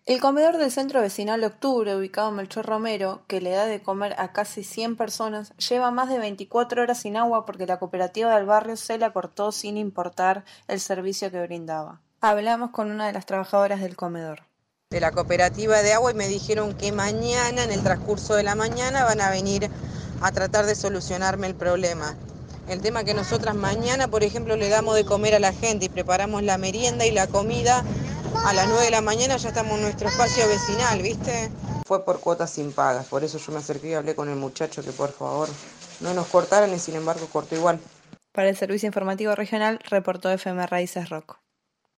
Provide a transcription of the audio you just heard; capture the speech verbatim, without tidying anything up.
El comedor del Centro Vecinal Octubre, ubicado en Melchor Romero, que le da de comer a casi cien personas, lleva más de veinticuatro horas sin agua porque la cooperativa del barrio se la cortó sin importar el servicio que brindaba. Hablamos con una de las trabajadoras del comedor. De la cooperativa de agua y me dijeron que mañana, en el transcurso de la mañana, van a venir a tratar de solucionarme el problema. El tema que nosotras mañana, por ejemplo, le damos de comer a la gente y preparamos la merienda y la comida. A las nueve de la mañana ya estamos en nuestro espacio vecinal, ¿viste? Fue por cuotas impagas, por eso yo me acerqué y hablé con el muchacho que por favor no nos cortaran y sin embargo cortó igual. Para el Servicio Informativo Regional, reportó F M Raíces Rock.